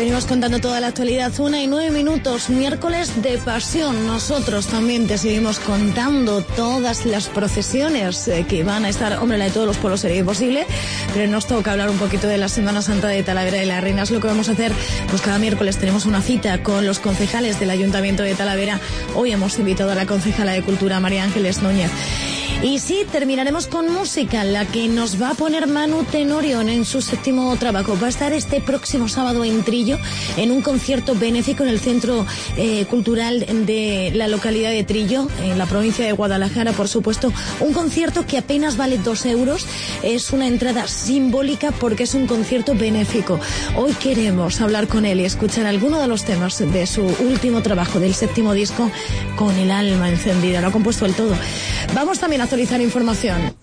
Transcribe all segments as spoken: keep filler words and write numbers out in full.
venimos contando toda la actualidad, una y nueve minutos, miércoles de pasión. Nosotros también te seguimos contando todas las procesiones eh, que van a estar, hombre, la de todos los pueblos sería imposible, pero nos toca hablar un poquito de la Semana Santa de Talavera y la Reina. Es lo que vamos a hacer, pues cada miércoles tenemos una cita con los concejales del Ayuntamiento de Talavera. Hoy hemos invitado a la concejala de Cultura, María Ángeles Núñez. Y sí, terminaremos con música, la que nos va a poner Manu Tenorio en su séptimo trabajo. Va a estar este próximo sábado en Trillo, en un concierto benéfico en el Centro eh, Cultural de la localidad de Trillo, en la provincia de Guadalajara, por supuesto. Un concierto que apenas vale dos euros. Es una entrada simbólica porque es un concierto benéfico. Hoy queremos hablar con él y escuchar alguno de los temas de su último trabajo, del séptimo disco, con el alma encendida. Lo ha compuesto el todo. Vamos también a actualizar información.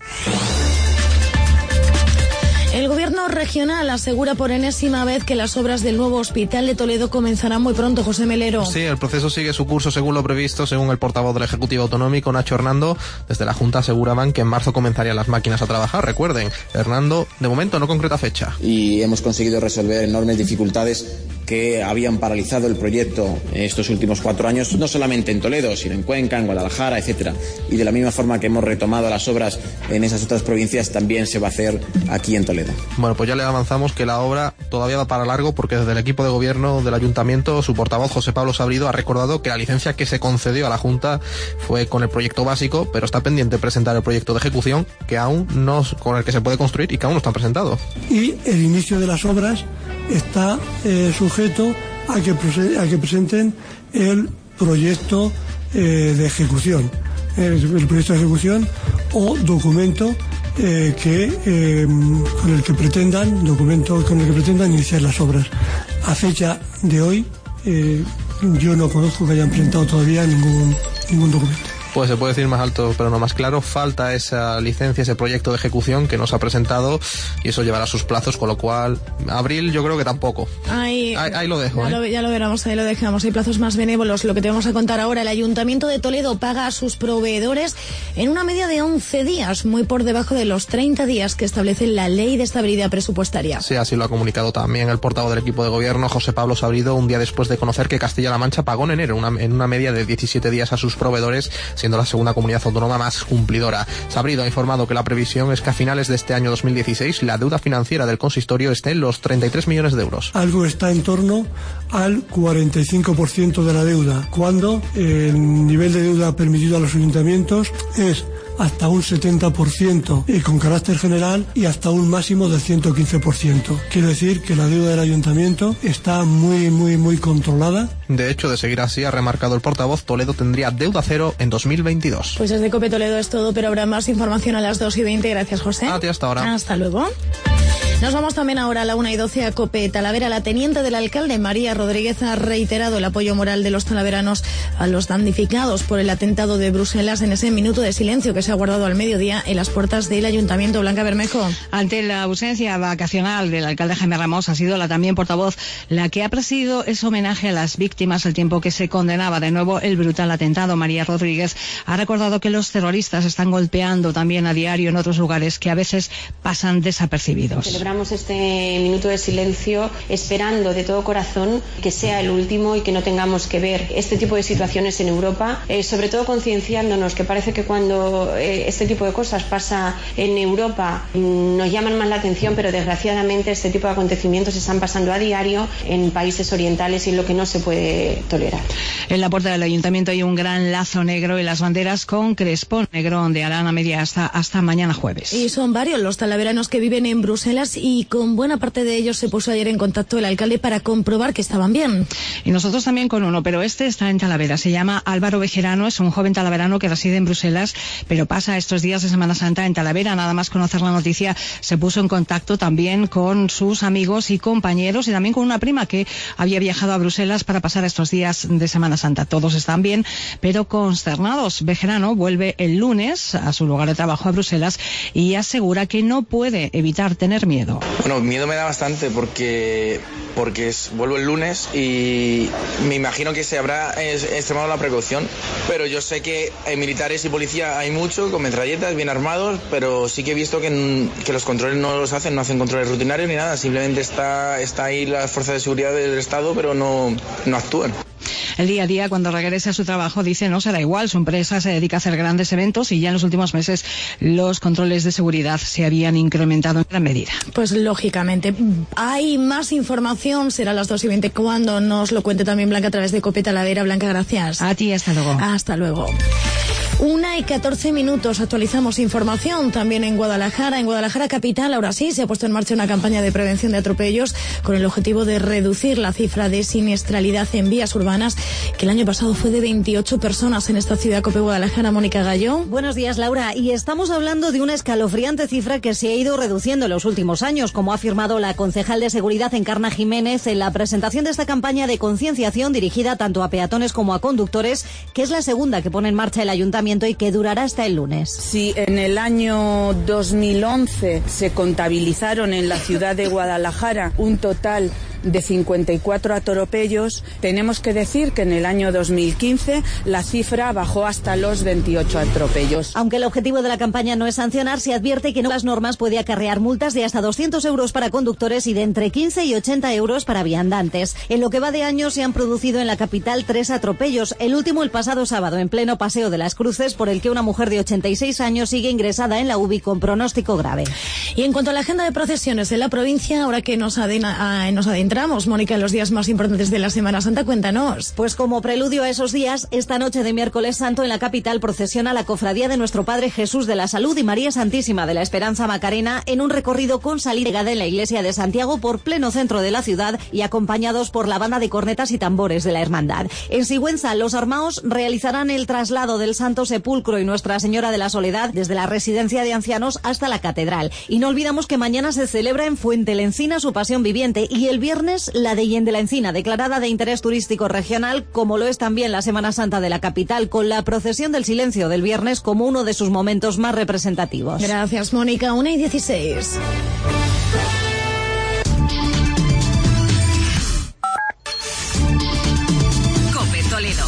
El gobierno regional asegura por enésima vez que las obras del nuevo hospital de Toledo comenzarán muy pronto. José Melero. Sí, el proceso sigue su curso según lo previsto, según el portavoz del Ejecutivo Autonómico, Nacho Hernando. Desde la Junta aseguraban que en marzo comenzarían las máquinas a trabajar. Recuerden, Hernando, de momento no concreta fecha. Y hemos conseguido resolver enormes dificultades que habían paralizado el proyecto estos últimos cuatro años, no solamente en Toledo, sino en Cuenca, en Guadalajara, etcétera. Y de la misma forma que hemos retomado las obras en esas otras provincias, también se va a hacer aquí en Toledo. Bueno, pues ya le avanzamos que la obra todavía va para largo, porque desde el equipo de gobierno del Ayuntamiento, su portavoz José Pablo Sabrido ha recordado que la licencia que se concedió a la Junta fue con el proyecto básico, pero está pendiente de presentar el proyecto de ejecución, que aún no, con el que se puede construir y que aún no está presentado. Y el inicio de las obras está eh, sujeto a que, a que presenten el proyecto eh, de ejecución, el, el proyecto de ejecución o documento eh, que eh, con el que pretendan documento con el que pretendan iniciar las obras. A fecha de hoy, eh, yo no conozco que hayan presentado todavía ningún ningún documento. Pues se puede decir más alto, pero no más claro. Falta esa licencia, ese proyecto de ejecución que nos ha presentado, y eso llevará sus plazos, con lo cual, abril yo creo que tampoco. Ahí, ahí, ahí lo dejo. Ya, ¿eh? lo, ya lo veremos, ahí lo dejamos. Hay plazos más benévolos. Lo que te vamos a contar ahora, el Ayuntamiento de Toledo paga a sus proveedores en una media de once días, muy por debajo de los treinta días que establece la Ley de Estabilidad Presupuestaria. Sí, así lo ha comunicado también el portavoz del equipo de gobierno, José Pablo Sabrido, un día después de conocer que Castilla-La Mancha pagó en enero una, en una media de diecisiete días a sus proveedores, siendo la segunda comunidad autónoma más cumplidora. Sabrido ha informado que la previsión es que a finales de este año dos mil dieciséis la deuda financiera del consistorio esté en los treinta y tres millones de euros. Algo está en torno al cuarenta y cinco por ciento de la deuda, cuando el nivel de deuda permitido a los ayuntamientos es hasta un setenta por ciento y con carácter general, y hasta un máximo del ciento quince por ciento. Quiero decir que la deuda del ayuntamiento está muy, muy, muy controlada. De hecho, de seguir así, ha remarcado el portavoz, Toledo tendría deuda cero en dos mil veintidós. Pues desde COPE Toledo es todo, pero habrá más información a las dos y veinte. Gracias, José. A ti, hasta ahora. Hasta luego. Nos vamos también ahora a la una y doce a COPE Talavera. La teniente del alcalde, María Rodríguez, ha reiterado el apoyo moral de los talaveranos a los damnificados por el atentado de Bruselas en ese minuto de silencio que se ha guardado al mediodía en las puertas del Ayuntamiento. Blanca Bermejo. Ante la ausencia vacacional del alcalde Jaime Ramos, ha sido la también portavoz la que ha presidido ese homenaje a las víctimas al tiempo que se condenaba de nuevo el brutal atentado. María Rodríguez ha recordado que los terroristas están golpeando también a diario en otros lugares que a veces pasan desapercibidos. Celebramos este minuto de silencio esperando de todo corazón que sea el último y que no tengamos que ver este tipo de situaciones en Europa, eh, sobre todo concienciándonos que parece que cuando eh, este tipo de cosas pasa en Europa nos llaman más la atención, pero desgraciadamente este tipo de acontecimientos están pasando a diario en países orientales y lo que no se puede tolerar. En la puerta del Ayuntamiento hay un gran lazo negro y las banderas con crespón negro ondearán a media hasta, hasta mañana jueves. Y son varios los talaveranos que viven en Bruselas y con buena parte de ellos se puso ayer en contacto el alcalde para comprobar que estaban bien. Y nosotros también con uno, pero este está en Talavera. Se llama Álvaro Bejerano, es un joven talaverano que reside en Bruselas, pero pasa estos días de Semana Santa en Talavera. Nada más conocer la noticia se puso en contacto también con sus amigos y compañeros y también con una prima que había viajado a Bruselas para pasar estos días de Semana Santa. Todos están bien, pero consternados. Bejerano vuelve el lunes a su lugar de trabajo a Bruselas y asegura que no puede evitar tener miedo. miedo. Bueno, miedo me da bastante porque porque es, vuelvo el lunes y me imagino que se habrá extremado la precaución, pero yo sé que hay militares y policía hay mucho, con metralletas, bien armados, pero sí que he visto que, que los controles no los hacen, no hacen controles rutinarios ni nada, simplemente está, está ahí la fuerza de seguridad del Estado, pero no, no actúan. El día a día, cuando regrese a su trabajo, dice no será igual. Su empresa se dedica a hacer grandes eventos y ya en los últimos meses los controles de seguridad se habían incrementado en gran medida. Pues lógicamente. Hay más información, será a las dos y veinte cuando nos lo cuente también Blanca a través de Cope Talavera. Blanca, gracias. A ti, hasta luego. Hasta luego. Una y catorce minutos, actualizamos información también en Guadalajara. En Guadalajara capital, ahora sí, se ha puesto en marcha una campaña de prevención de atropellos con el objetivo de reducir la cifra de siniestralidad en vías urbanas, que el año pasado fue de veintiocho personas en esta ciudad. Cope Guadalajara, Mónica Gallo. Buenos días, Laura. Y estamos hablando de una escalofriante cifra que se ha ido reduciendo en los últimos años, como ha afirmado la concejal de Seguridad, Encarna Jiménez, en la presentación de esta campaña de concienciación dirigida tanto a peatones como a conductores, que es la segunda que pone en marcha el Ayuntamiento y que durará hasta el lunes. Si en el año dos mil once se contabilizaron en la ciudad de Guadalajara un total de cincuenta y cuatro atropellos, tenemos que decir que en el año dos mil quince la cifra bajó hasta los veintiocho atropellos. Aunque el objetivo de la campaña no es sancionar, se advierte que no las normas puede acarrear multas de hasta doscientos euros para conductores y de entre quince y ochenta euros para viandantes. En lo que va de año se han producido en la capital tres atropellos, el último el pasado sábado en pleno Paseo de las Cruces, por el que una mujer de ochenta y seis años sigue ingresada en la U B I con pronóstico grave. Y en cuanto a la agenda de procesiones de la provincia, ahora que nos, adena, nos adentramos, Mónica, en los días más importantes de la Semana Santa, cuéntanos. Pues como preludio a esos días, esta noche de miércoles santo en la capital procesiona la Cofradía de Nuestro Padre Jesús de la Salud y María Santísima de la Esperanza Macarena en un recorrido con salida en la iglesia de Santiago por pleno centro de la ciudad y acompañados por la banda de cornetas y tambores de la Hermandad. En Sigüenza, los armaos realizarán el traslado del Santo Sepulcro y Nuestra Señora de la Soledad desde la residencia de ancianos hasta la catedral. Y no olvidamos que mañana se celebra en Fuentelencina su Pasión Viviente y el viernes la de Hien de la Encina, declarada de interés turístico regional, como lo es también la Semana Santa de la capital, con la procesión del silencio del viernes como uno de sus momentos más representativos. Gracias, Mónica. una y dieciséis. Cope Toledo.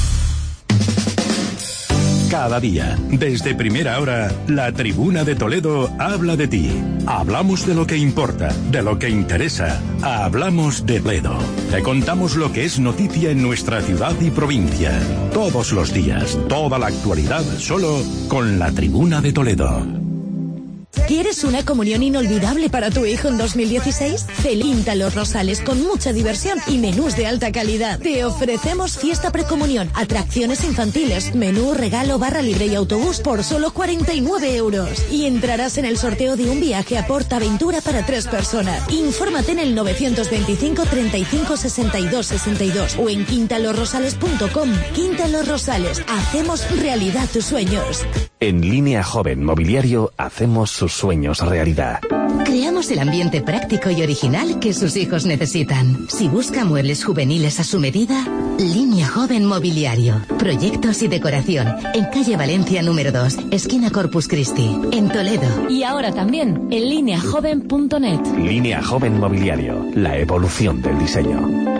Cada día, desde primera hora, la Tribuna de Toledo habla de ti. Hablamos de lo que importa, de lo que interesa. Hablamos de Toledo. Te contamos lo que es noticia en nuestra ciudad y provincia. Todos los días, toda la actualidad, solo con la Tribuna de Toledo. ¿Quieres una comunión inolvidable para tu hijo en dos mil dieciséis? Felinta Los Rosales, con mucha diversión y menús de alta calidad. Te ofrecemos fiesta precomunión, atracciones infantiles, menú, regalo, barra libre y autobús por solo cuarenta y nueve euros. Y entrarás en el sorteo de un viaje a Portaventura para tres personas. Infórmate en el novecientos veinticinco, treinta y cinco, sesenta y dos, sesenta y dos o en quinta los rosales punto com. Quinta Los Rosales, hacemos realidad tus sueños. En Línea Joven Mobiliario hacemos sus sueños realidad. Creamos el ambiente práctico y original que sus hijos necesitan. Si busca muebles juveniles a su medida, Línea Joven Mobiliario. Proyectos y decoración. En calle Valencia número dos, esquina Corpus Christi, en Toledo. Y ahora también en línea joven punto net. Línea Joven Mobiliario. La evolución del diseño.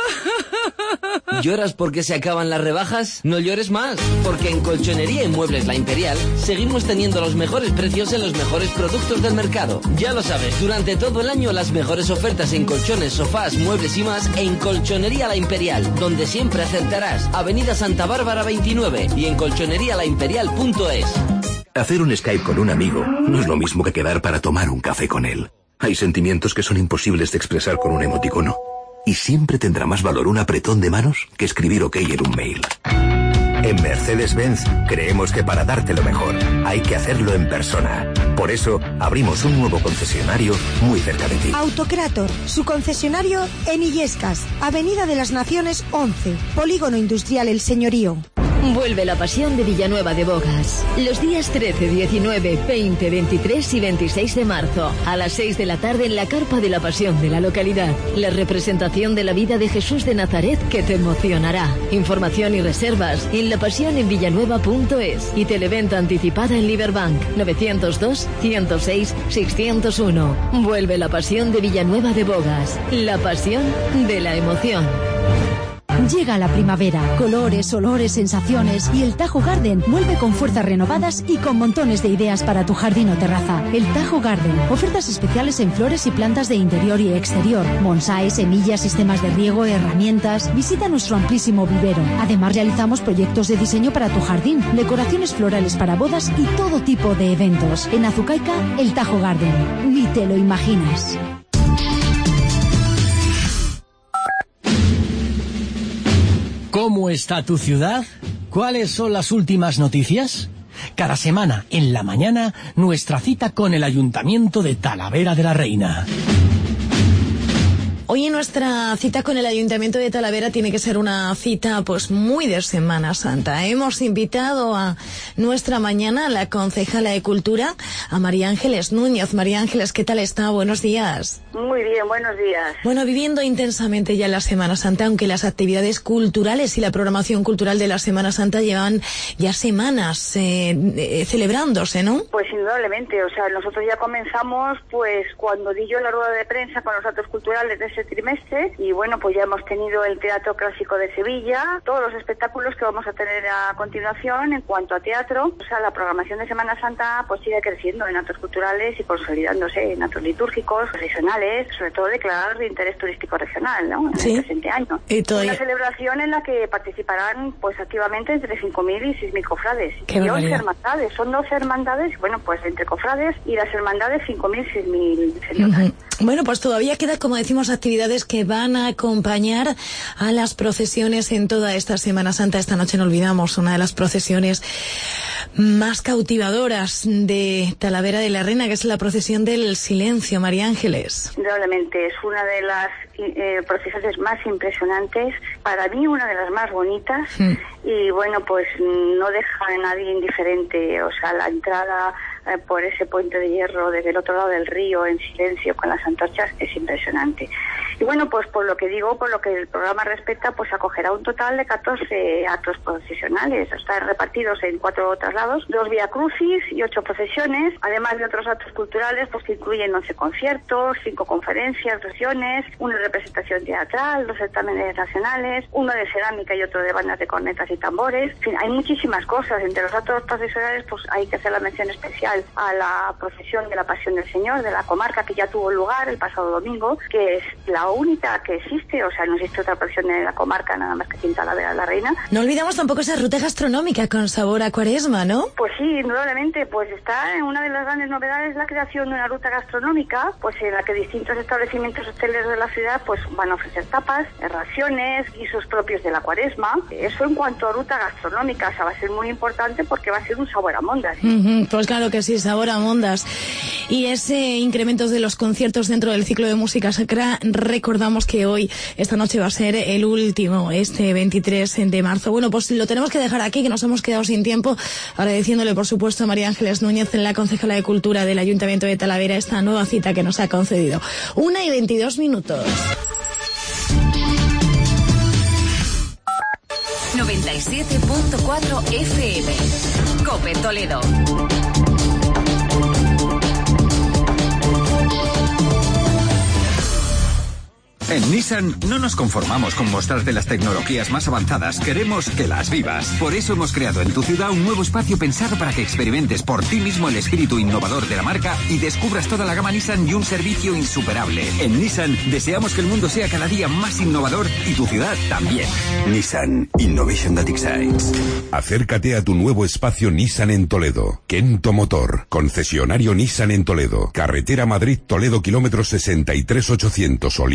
¿Lloras porque se acaban las rebajas? No llores más, porque en Colchonería y Muebles La Imperial seguimos teniendo los mejores precios en los mejores productos del mercado. Ya lo sabes, durante todo el año las mejores ofertas en colchones, sofás, muebles y más en Colchonería La Imperial, donde siempre acertarás. Avenida Santa Bárbara veintinueve y en colchonería la imperial punto es. Hacer un Skype con un amigo no es lo mismo que quedar para tomar un café con él. Hay sentimientos que son imposibles de expresar con un emoticono. Y siempre tendrá más valor un apretón de manos que escribir OK en un mail. En Mercedes-Benz creemos que para darte lo mejor hay que hacerlo en persona. Por eso abrimos un nuevo concesionario muy cerca de ti. Autocrator, su concesionario en Illescas, Avenida de las Naciones once, Polígono Industrial El Señorío. Vuelve la pasión de Villanueva de Bogas. Los días trece, diecinueve, veinte, veintitrés y veintiséis de marzo, a las seis de la tarde en la Carpa de la Pasión de la localidad. La representación de la vida de Jesús de Nazaret que te emocionará. Información y reservas en la pasión en villanueva punto es y televenta anticipada en Liberbank novecientos dos, ciento seis, seiscientos uno. Vuelve la pasión de Villanueva de Bogas. La pasión de la emoción. Llega la primavera, colores, olores, sensaciones y el Tajo Garden vuelve con fuerzas renovadas y con montones de ideas para tu jardín o terraza. El Tajo Garden, ofertas especiales en flores y plantas de interior y exterior, bonsái, semillas, sistemas de riego, herramientas. Visita nuestro amplísimo vivero. Además realizamos proyectos de diseño para tu jardín, decoraciones florales para bodas y todo tipo de eventos. En Azucaica, el Tajo Garden. Ni te lo imaginas. ¿Cómo está tu ciudad? ¿Cuáles son las últimas noticias? Cada semana, en la mañana, nuestra cita con el Ayuntamiento de Talavera de la Reina. Hoy en nuestra cita con el Ayuntamiento de Talavera tiene que ser una cita pues muy de Semana Santa. Hemos invitado a nuestra mañana a la concejala de Cultura, a María Ángeles Núñez. María Ángeles, ¿qué tal está? Buenos días. Muy bien, buenos días. Bueno, viviendo intensamente ya la Semana Santa, aunque las actividades culturales y la programación cultural de la Semana Santa llevan ya semanas eh, eh, celebrándose, ¿no? Pues indudablemente, o sea, nosotros ya comenzamos pues cuando di yo la rueda de prensa con los actos culturales de ese trimestre y bueno, pues ya hemos tenido el Teatro Clásico de Sevilla, todos los espectáculos que vamos a tener a continuación en cuanto a teatro. O sea, la programación de Semana Santa pues sigue creciendo en actos culturales y consolidándose en actos litúrgicos, regionales, sobre todo declarados de interés turístico regional, ¿no? En sí. el presente año. Y todavía... Una celebración en la que participarán pues activamente entre cinco mil y seis mil cofrades. Qué y barbaridad. once hermandades, son doce hermandades, bueno, pues entre cofrades y las hermandades cinco mil, seis mil. Uh-huh. Bueno, pues todavía queda, como decimos, actividades que van a acompañar a las procesiones en toda esta Semana Santa. Esta noche no olvidamos una de las procesiones más cautivadoras de Talavera de la Reina, que es la procesión del silencio. María Ángeles. Indudablemente es una de las eh, procesiones más impresionantes, para mí una de las más bonitas, mm. y bueno, pues no deja a nadie indiferente. O sea, la entrada eh, por ese puente de hierro desde el otro lado del río en silencio con las antorchas es impresionante. Y bueno, pues por lo que digo, por lo que el programa respecta, pues acogerá un total de catorce actos procesionales, están repartidos en cuatro traslados, dos viacrucis y ocho procesiones, además de otros actos culturales, pues que incluyen once conciertos, cinco conferencias, sesiones, una representación teatral, dos certámenes nacionales, uno de cerámica y otro de bandas de cornetas y tambores. En fin, hay muchísimas cosas. Entre los actos procesionales, pues hay que hacer la mención especial a la procesión de la Pasión del Señor de la comarca, que ya tuvo lugar el pasado domingo, que es la única que existe, o sea, no existe otra procesión de la comarca, nada más que en Talavera de la Reina. No olvidamos tampoco esa ruta gastronómica con sabor a Cuaresma, ¿no? Pues sí, indudablemente, pues está en una de las grandes novedades la creación de una ruta gastronómica, pues en la que distintos establecimientos hoteleros de la ciudad pues van a ofrecer tapas, raciones, guisos propios de la Cuaresma. Eso en cuanto a ruta gastronómica, o sea, va a ser muy importante porque va a ser un sabor a mondas. Uh-huh, pues claro que sí, sabor a mondas. Y ese incremento de los conciertos dentro del ciclo de música sacra, recordamos que hoy, esta noche va a ser el último, este veintitrés de marzo. Bueno, pues lo tenemos que dejar aquí, que nos hemos quedado sin tiempo, agradeciéndole por supuesto a María Ángeles Núñez, la concejala de Cultura del Ayuntamiento de Talavera, esta nueva cita que nos ha concedido. Una y veintidós minutos. noventa y siete punto cuatro F M. COPE Toledo. En Nissan no nos conformamos con mostrarte las tecnologías más avanzadas, queremos que las vivas. Por eso hemos creado en tu ciudad un nuevo espacio pensado para que experimentes por ti mismo el espíritu innovador de la marca y descubras toda la gama Nissan y un servicio insuperable. En Nissan deseamos que el mundo sea cada día más innovador y tu ciudad también. Nissan Innovation That Excites. Acércate a tu nuevo espacio Nissan en Toledo. Kento Motor, concesionario Nissan en Toledo. Carretera Madrid-Toledo, kilómetro sesenta y tres ochocientos, Olías del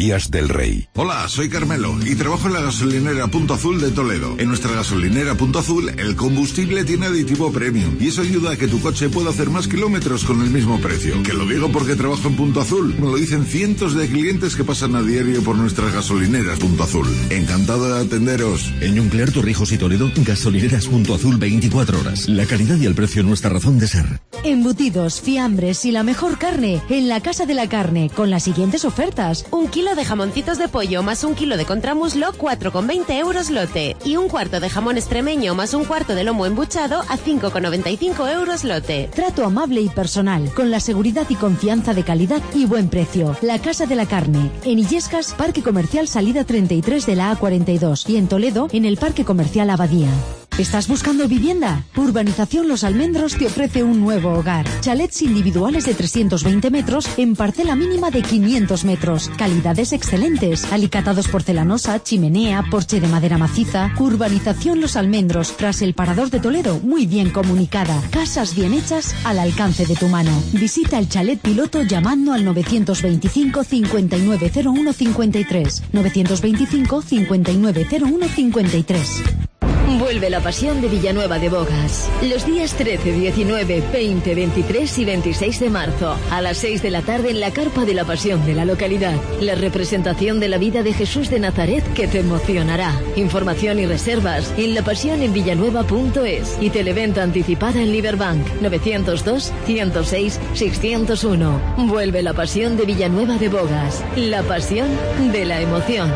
del Rey. Hola, soy Carmelo y trabajo en la gasolinera Punto Azul de Toledo. En nuestra gasolinera Punto Azul, el combustible tiene aditivo premium y eso ayuda a que tu coche pueda hacer más kilómetros con el mismo precio. Que lo digo porque trabajo en Punto Azul. Me lo dicen cientos de clientes que pasan a diario por nuestras gasolineras Punto Azul. Encantado de atenderos. En Yunclear, Torrijos y Toledo, gasolineras Punto Azul veinticuatro horas. La calidad y el precio nuestra razón de ser. Embutidos, fiambres y la mejor carne en la Casa de la Carne, con las siguientes ofertas. Un kilo de jamoncitos de pollo más un kilo de contramuslo, cuatro con veinte euros lote. Y un cuarto de jamón extremeño más un cuarto de lomo embuchado a cinco con noventa y cinco euros lote. Trato amable y personal, con la seguridad y confianza de calidad y buen precio. La Casa de la Carne, en Illescas, Parque Comercial Salida treinta y tres de la A cuarenta y dos, y en Toledo, en el Parque Comercial Abadía. ¿Estás buscando vivienda? Urbanización Los Almendros te ofrece un nuevo hogar. Chalets individuales de trescientos veinte metros en parcela mínima de quinientos metros. Calidades excelentes. Alicatados porcelanosa, chimenea, porche de madera maciza. Urbanización Los Almendros, tras el Parador de Toledo, muy bien comunicada. Casas bien hechas al alcance de tu mano. Visita el chalet piloto llamando al novecientos veinticinco, cincuenta y nueve cero uno cincuenta y tres. novecientos veinticinco, cincuenta y nueve cero uno cincuenta y tres. Vuelve la pasión de Villanueva de Bogas. Los días trece, diecinueve, veinte, veintitrés y veintiséis de marzo, a las seis de la tarde en la Carpa de la Pasión de la localidad. La representación de la vida de Jesús de Nazaret que te emocionará. Información y reservas en la pasión en villanueva punto es y televenta anticipada en Liberbank novecientos dos, ciento seis, seiscientos uno. Vuelve la pasión de Villanueva de Bogas. La pasión de la emoción.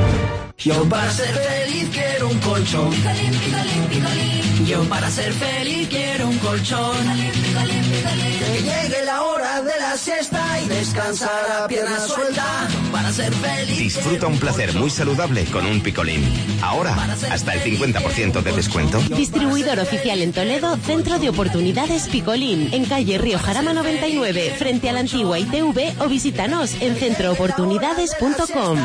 Yo para ser feliz quiero un colchón. Picolín, picolín, picolín. Yo para ser feliz quiero un colchón. Picolín, picolín, picolín. Que llegue la hora de la siesta y descansar a pierna suelta. Para ser feliz. Disfruta un placer muy saludable con un Picolín. Ahora, hasta el cincuenta por ciento de descuento. Distribuidor oficial en Toledo, Centro de Oportunidades Picolín, en calle Río Jarama noventa y nueve, frente a la antigua I T V, o visítanos en centro oportunidades punto com.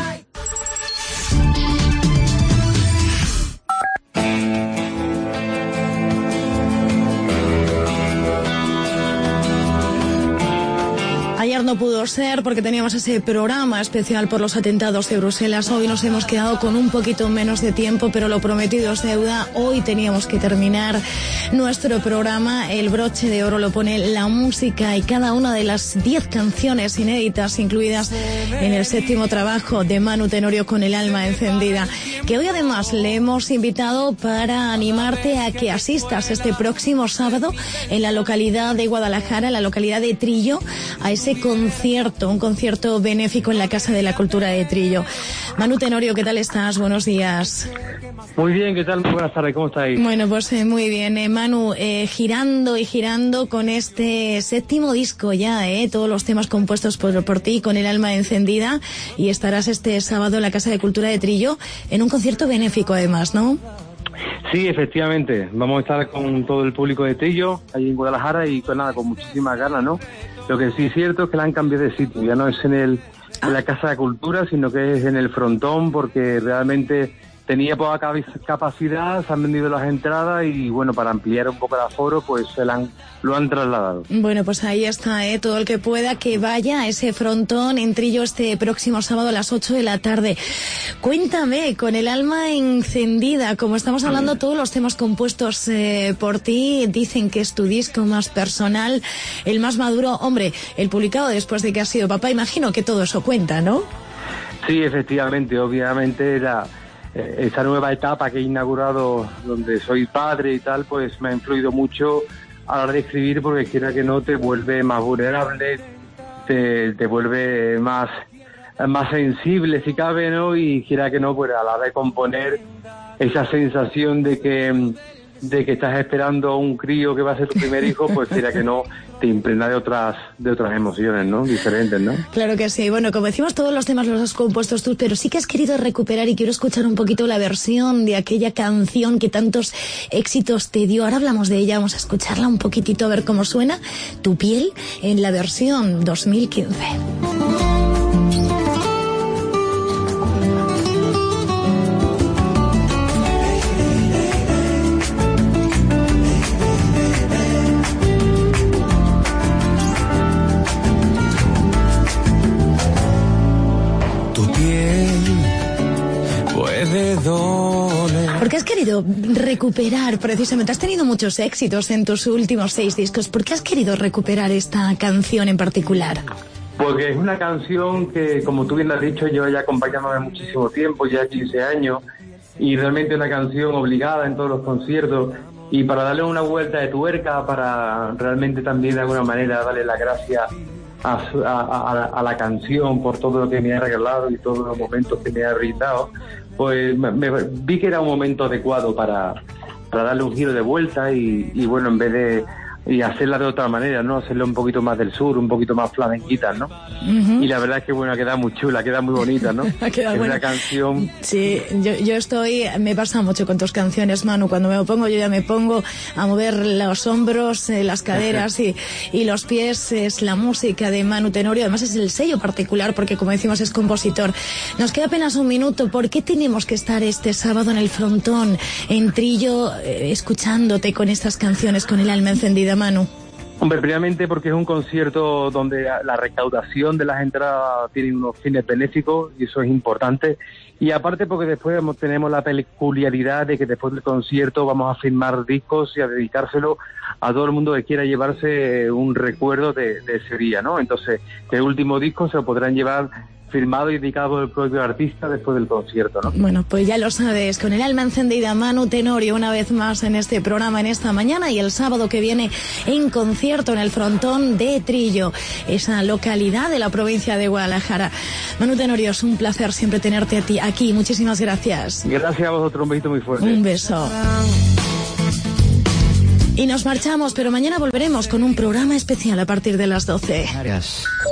Ayer no pudo ser porque teníamos ese programa especial por los atentados de Bruselas. Hoy nos hemos quedado con un poquito menos de tiempo, pero lo prometido es deuda. Hoy teníamos que terminar nuestro programa. El broche de oro lo pone la música y cada una de las diez canciones inéditas incluidas en el séptimo trabajo de Manu Tenorio, Con el alma encendida, que hoy además le hemos invitado para animarte a que asistas este próximo sábado en la localidad de Guadalajara, en la localidad de Trillo, a ese concierto, un concierto benéfico en la Casa de la Cultura de Trillo. Manu Tenorio, ¿qué tal estás? Buenos días. Muy bien, ¿qué tal? Muy buenas tardes, ¿cómo estáis? Bueno, pues eh, muy bien. Eh, Manu, eh, girando y girando con este séptimo disco ya, eh, todos los temas compuestos por, por ti, Con el alma encendida, y estarás este sábado en la Casa de Cultura de Trillo en un concierto benéfico además, ¿no? Sí, efectivamente. Vamos a estar con todo el público de Trillo, allí en Guadalajara, y pues nada, con muchísimas ganas, ¿no? Lo que sí es cierto es que la han cambiado de sitio, ya no es en el en la Casa de Cultura, sino que es en el frontón, porque realmente tenía poca capacidad, se han vendido las entradas y bueno, para ampliar un poco el aforo, pues se la han, lo han trasladado. Bueno, pues ahí está, ¿eh? Todo el que pueda que vaya a ese frontón en Trillo este próximo sábado a las ocho de la tarde. Cuéntame, Con el alma encendida, como estamos hablando, todos los temas compuestos eh, por ti, dicen que es tu disco más personal, el más maduro, hombre, el publicado después de que has sido papá, imagino que todo eso cuenta, ¿no? Sí, efectivamente, obviamente era... Esta nueva etapa que he inaugurado, donde soy padre y tal, pues me ha influido mucho a la hora de escribir, porque quiera que no te vuelve más vulnerable, te, te vuelve más, más sensible si cabe, ¿no? Y quiera que no, pues a la hora de componer, esa sensación de que de que estás esperando un crío que va a ser tu primer hijo, pues quiera que no, te impregna de otras de otras emociones, ¿no? Diferentes, ¿no? Claro que sí. Bueno, como decimos, todos los temas los has compuesto tú, pero sí que has querido recuperar y quiero escuchar un poquito la versión de aquella canción que tantos éxitos te dio. Ahora hablamos de ella, vamos a escucharla un poquitito a ver cómo suena. Tu piel en la versión dos mil quince. Tu piel de doler. ¿Por qué has querido recuperar precisamente? Has tenido muchos éxitos en tus últimos seis discos. ¿Por qué has querido recuperar esta canción en particular? Porque es una canción que, como tú bien has dicho, lleva ya acompañándome muchísimo tiempo, ya quince años, y realmente una canción obligada en todos los conciertos, y para darle una vuelta de tuerca, para realmente también de alguna manera darle las gracias a, a, a, a la canción por todo lo que me ha regalado y todos los momentos que me ha brindado, pues me, me, vi que era un momento adecuado para, para darle un giro de vuelta y, y bueno, en vez de y hacerla de otra manera, ¿no? Hacerla un poquito más del sur, un poquito más flamenquita, ¿no? Uh-huh. Y la verdad es que, bueno, queda muy chula, queda muy bonita, ¿no? Queda es buena. Una canción... Sí, yo, yo estoy... Me pasa mucho con tus canciones, Manu. Cuando me pongo, yo ya me pongo a mover los hombros, eh, las caderas y, y los pies. Es la música de Manu Tenorio. Además, es el sello particular porque, como decimos, es compositor. Nos queda apenas un minuto. ¿Por qué tenemos que estar este sábado en el frontón, en Trillo, eh, escuchándote con estas canciones, con el alma encendida, Manu? Hombre, primeramente porque es un concierto donde la recaudación de las entradas tiene unos fines benéficos y eso es importante. Y aparte porque después tenemos la peculiaridad de que después del concierto vamos a firmar discos y a dedicárselo a todo el mundo que quiera llevarse un recuerdo de, de ese día, ¿no? Entonces, el último disco se lo podrán llevar firmado y dedicado por el propio artista después del concierto, ¿no? Bueno, pues ya lo sabes, con el alma encendida, Manu Tenorio, una vez más en este programa, en esta mañana, y el sábado que viene en concierto en el frontón de Trillo, esa localidad de la provincia de Guadalajara. Manu Tenorio, es un placer siempre tenerte a ti aquí, muchísimas gracias. Gracias a vosotros, un besito muy fuerte. Un beso. Y nos marchamos, pero mañana volveremos con un programa especial a partir de las doce. Gracias.